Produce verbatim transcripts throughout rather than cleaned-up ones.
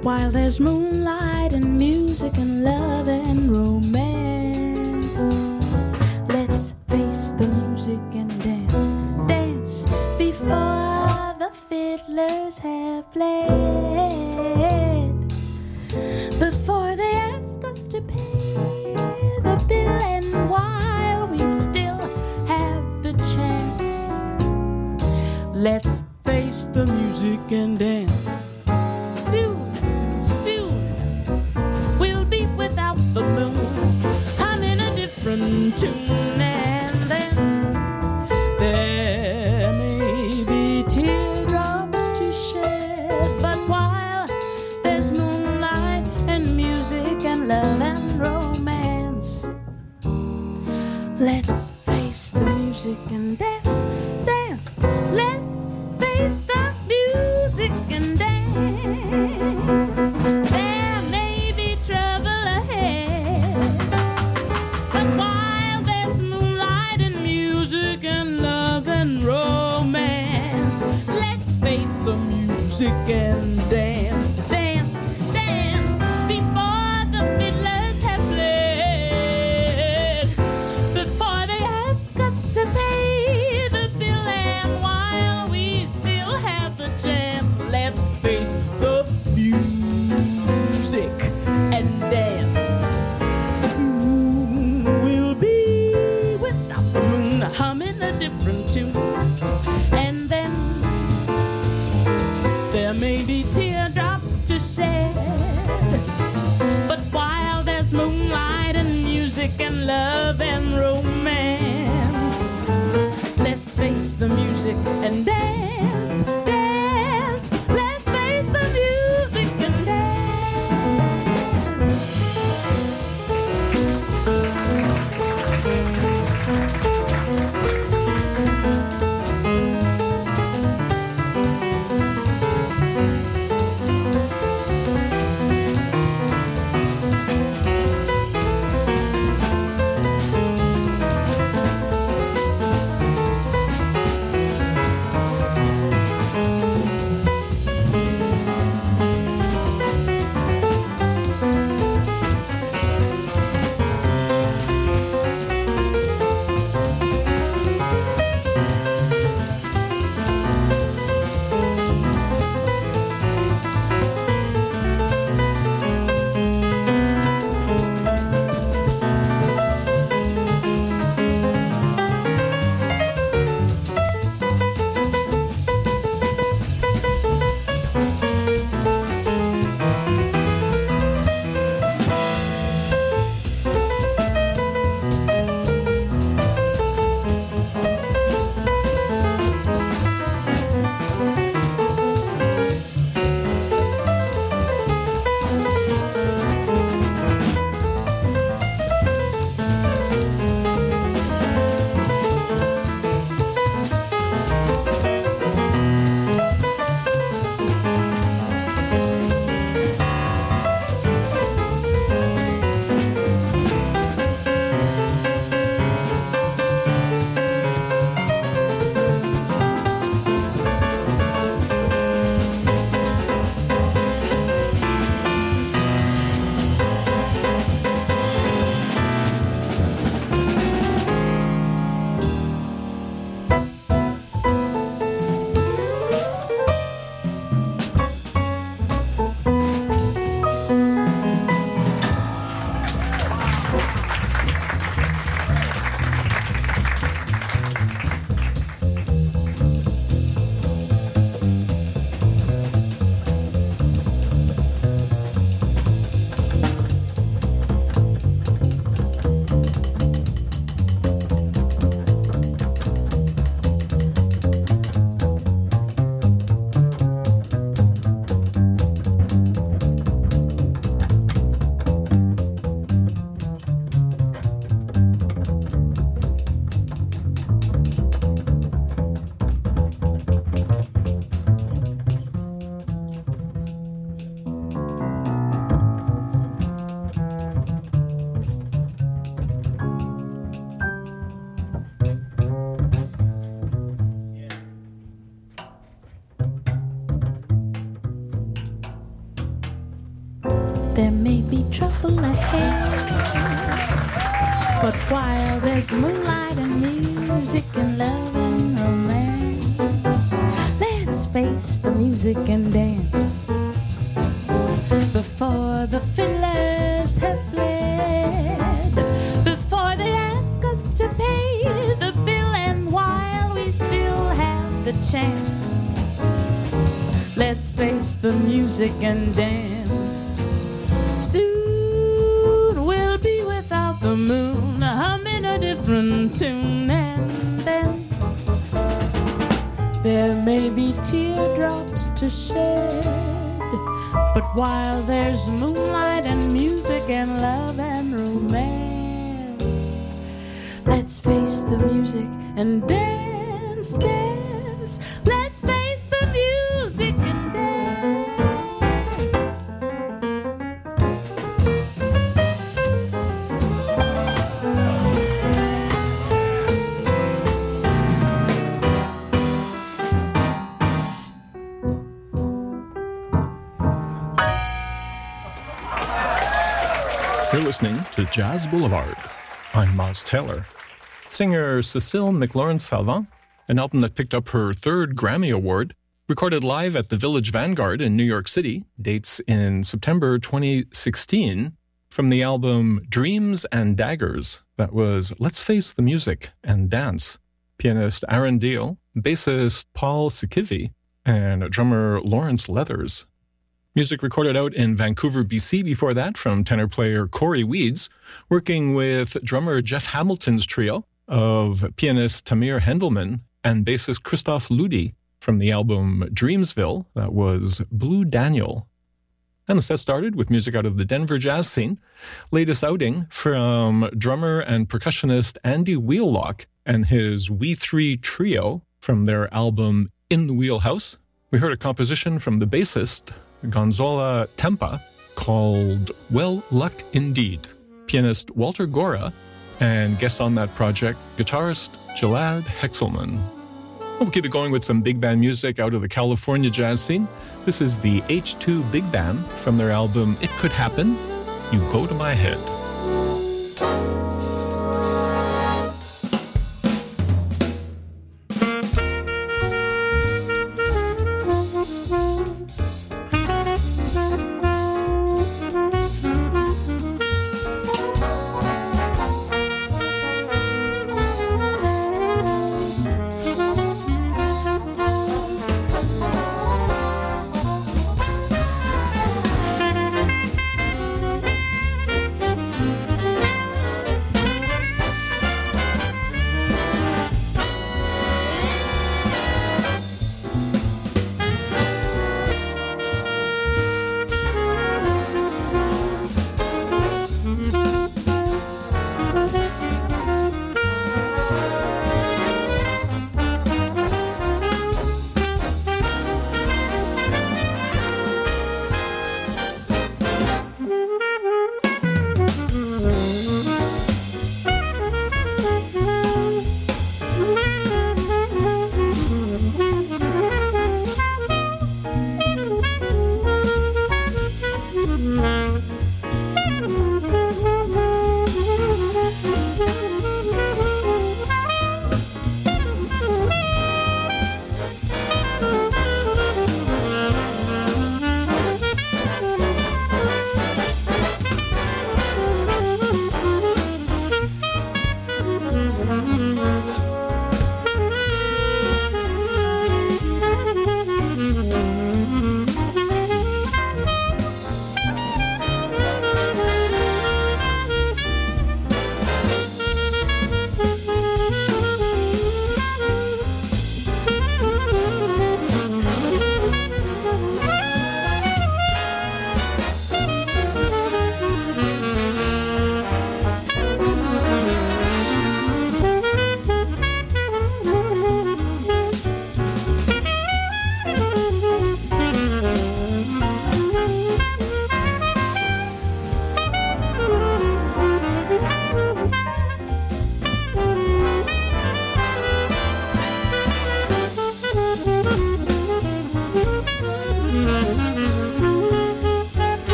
while there's moonlight and music and love and romance. Let's face the music and dance, dance before the fiddlers have played, before they ask us to pay the bill, and while we still have the chance, let's face the music and dance. Soon, soon, we'll be without the moon, humming a different tune, and then there may be teardrops to shed, but while there's moonlight and music and love and romance, let's face the music and dance, dance, let's face the music and dance. There may be trouble ahead, but while there's moonlight and music and love and romance, let's face the music and dance, dance, dance before the fiddlers have played, before they ask us to pay the bill, and while we still have the chance, let's face the music and dance. Soon we'll be without the moon, humming a different tune, and then there may be teardrops to shed, but while there's moonlight and music and love and romance, let's face the music and dance, dance, let's face the music and dance. there may be trouble ahead. But while there's moonlight and music and love and romance, let's face the music and dance before the fiddlers have fled, before they ask us to pay the bill, and while we still have the chance, let's face the music and dance. Soon we'll be without the moon, humming a different tune, and then there may be teardrops to shed. But while there's moonlight and music and love and romance, let's face the music and dance, dance. Let's face the music and dance. You're listening to Jazz Boulevard. I'm Moz Taylor. Singer Cécile McLaurin-Salvant, an album that picked up her third Grammy Award, recorded live at the Village Vanguard in New York City, dates in September twenty sixteen, from the album Dreams and Daggers. That was Let's Face the Music and Dance. Pianist Aaron Deal, bassist Paul Sikivi, and drummer Lawrence Leathers. Music recorded out in Vancouver, B C before that from tenor player Corey Weeds, working with drummer Jeff Hamilton's trio of pianist Tamir Hendelman and bassist Christoph Ludi from the album Dreamsville. That was Blue Daniel. And the set started with music out of the Denver jazz scene. Latest outing from drummer and percussionist Andy Wheellock and his We Three trio from their album In the Wheelhouse. We heard a composition from the bassist Gonzalo Tempa called Well Luck Indeed. Pianist Walter Gora and guest on that project, guitarist Jalad Hexelman. We'll keep it going with some big band music out of the California jazz scene. This is the H two Big Band from their album It Could Happen, You Go to My Head.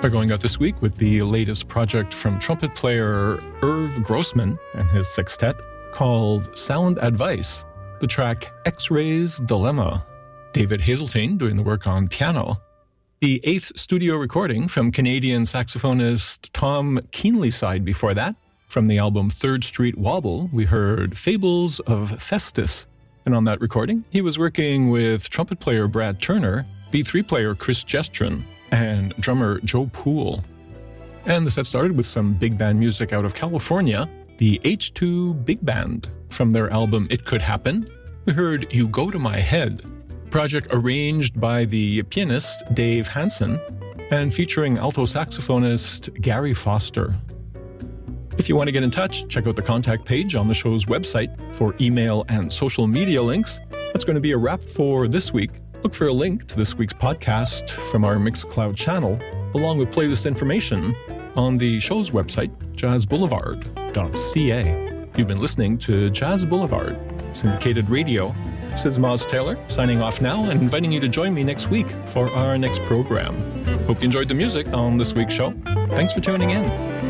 are going out this week with the latest project from trumpet player Irv Grossman and his sextet called Sound Advice, the track X-Ray's Dilemma. David Hazeltine doing the work on piano. The eighth studio recording from Canadian saxophonist Tom Keenlyside before that. From the album Third Street Wobble, we heard Fables of Festus. And on that recording, he was working with trumpet player Brad Turner, B three player Chris Gestrin, and drummer Joe Poole. And the set started with some big band music out of California, the H two Big Band. From their album It Could Happen, we heard You Go to My Head, project arranged by the pianist Dave Hansen and featuring alto saxophonist Gary Foster. If you want to get in touch, check out the contact page on the show's website for email and social media links. That's going to be a wrap for this week. Look for a link to this week's podcast from our Mixcloud channel, along with playlist information on the show's website, jazz boulevard dot c a. You've been listening to Jazz Boulevard, syndicated radio. This is Moz Taylor, signing off now and inviting you to join me next week for our next program. Hope you enjoyed the music on this week's show. Thanks for tuning in.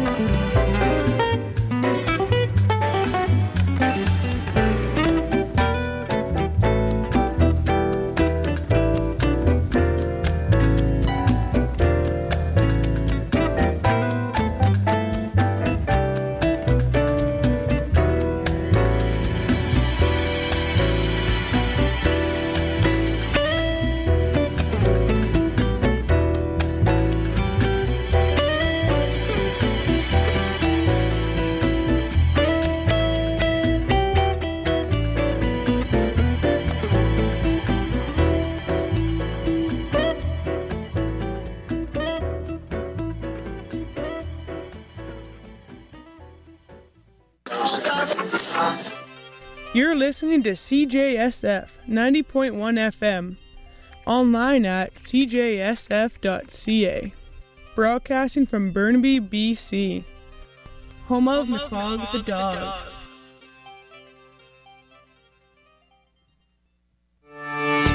You're listening to C J S F ninety point one F M, online at c j s f dot c a, broadcasting from Burnaby, B C, home of McFog the Dog.